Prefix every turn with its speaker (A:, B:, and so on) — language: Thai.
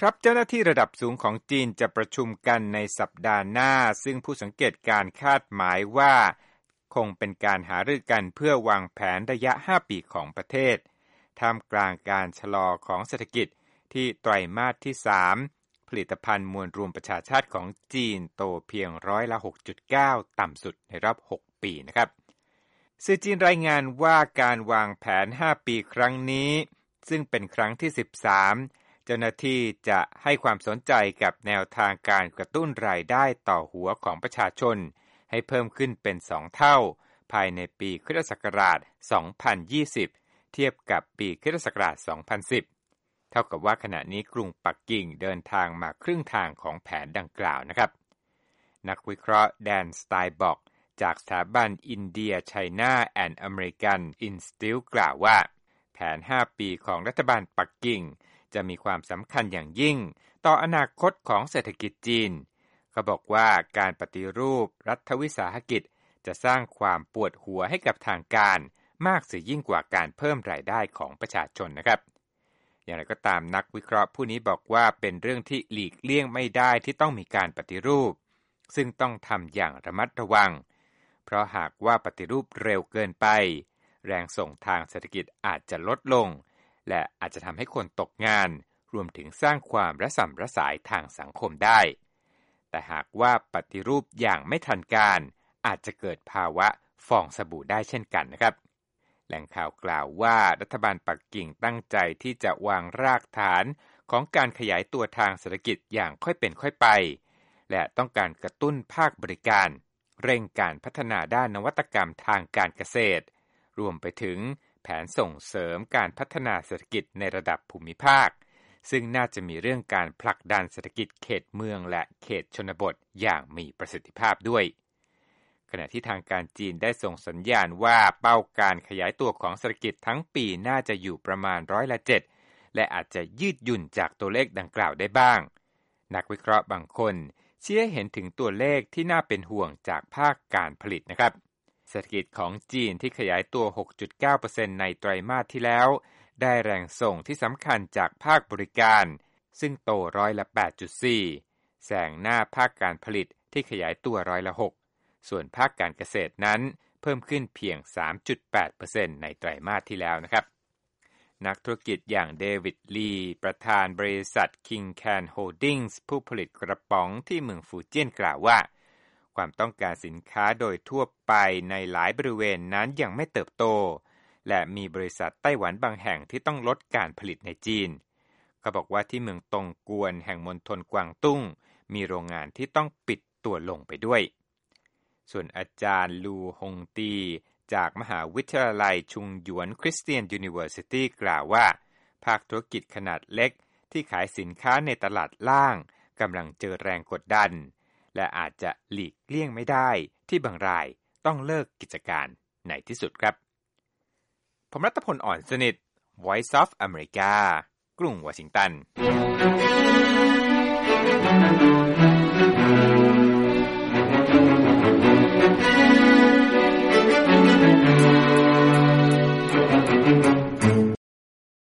A: ครับเจ้าหน้าที่ระดับสูงของจีนจะประชุมกันในสัปดาห์หน้าซึ่งผู้สังเกตการคาดหมายว่าคงเป็นการหารือกันเพื่อวางแผนระยะ5ปีของประเทศท่ามกลางการชะลอของเศรษฐกิจที่ไตรมาสที่3ผลิตภัณฑ์มวลรวมประชาชาติของจีนโตเพียง6.9%ต่ำสุดในรอบ6ปีนะครับสื่อจีนรายงานว่าการวางแผน5ปีครั้งนี้ซึ่งเป็นครั้งที่13เจ้าหน้าที่จะให้ความสนใจกับแนวทางการกระตุ้นรายได้ต่อหัวของประชาชนให้เพิ่มขึ้นเป็น2เท่าภายในปีค.ศ. 2020เทียบกับปีค.ศ. 2010เท่ากับว่าขณะนี้กรุงปักกิ่งเดินทางมาครึ่งทางของแผนดังกล่าวนะครับนักวิเคราะห์แดนสไตน์บอกจากสถาบัน India China and American Institute กล่าวว่าแผน5ปีของรัฐบาลปักกิ่งจะมีความสำคัญอย่างยิ่งต่ออนาคตของเศรษฐกิจจีนเขาบอกว่าการปฏิรูปรัฐวิสาหกิจจะสร้างความปวดหัวให้กับทางการมากเสียยิ่งกว่าการเพิ่มรายได้ของประชาชนนะครับอย่างไรก็ตามนักวิเคราะห์ผู้นี้บอกว่าเป็นเรื่องที่หลีกเลี่ยงไม่ได้ที่ต้องมีการปฏิรูปซึ่งต้องทำอย่างระมัดระวังเพราะหากว่าปฏิรูปเร็วเกินไปแรงส่งทางเศรษฐกิจอาจจะลดลงและอาจจะทำให้คนตกงานรวมถึงสร้างความระส่ำระสายทางสังคมได้แต่หากว่าปฏิรูปอย่างไม่ทันการอาจจะเกิดภาวะฟองสบู่ได้เช่นกันนะครับแหล่งข่าวกล่าวว่ารัฐบาลปักกิ่งตั้งใจที่จะวางรากฐานของการขยายตัวทางเศรษฐกิจอย่างค่อยเป็นค่อยไปและต้องการกระตุ้นภาคบริการเร่งการพัฒนาด้านนวัตกรรมทางการเกษตรรวมไปถึงแผนส่งเสริมการพัฒนาเศรษฐกิจในระดับภูมิภาคซึ่งน่าจะมีเรื่องการผลักดันเศรษฐกิจเขตเมืองและเขตชนบทอย่างมีประสิทธิภาพด้วยขณะที่ทางการจีนได้ส่งสัญญาณว่าเป้าการขยายตัวของเศรษฐกิจทั้งปีน่าจะอยู่ประมาณ7%และอาจจะยืดหยุ่นจากตัวเลขดังกล่าวได้บ้างนักวิเคราะห์บางคนชี้ให้เห็นถึงตัวเลขที่น่าเป็นห่วงจากภาคการผลิตนะครับเศรษฐกิจของจีนที่ขยายตัว 6.9% ในไตรมาสที่แล้วได้แรงส่งที่สำคัญจากภาคบริการซึ่งโต8.4%แซงหน้าภาคการผลิตที่ขยายตัว6%ส่วนภาคการเกษตรนั้นเพิ่มขึ้นเพียง 3.8% ในไตรมาสที่แล้วนะครับนักธุรกิจอย่างเดวิดลีประธานบริษัท King Can Holdings ผู้ผลิตกระป๋องที่เมืองฟูเจี้ยนกล่าวว่าความต้องการสินค้าโดยทั่วไปในหลายบริเวณนั้นยังไม่เติบโตและมีบริษัทไต้หวันบางแห่งที่ต้องลดการผลิตในจีนเขาบอกว่าที่เมืองตงกวนแห่งมณฑลกวางตุ้งมีโรงงานที่ต้องปิดตัวลงไปด้วยส่วนอาจารย์ลูฮงตีจากมหาวิทยาลัยชุงหยวนคริสเตียนยูนิเวอร์ซิตี้กล่าวว่าภาคธุรกิจขนาดเล็กที่ขายสินค้าในตลาดล่างกำลังเจอแรงกดดันและอาจจะหลีกเลี่ยงไม่ได้ที่บางรายต้องเลิกกิจการในที่สุดครับผมรัตพล อ่อนสนิท Voice of America กรุงวอชิงตัน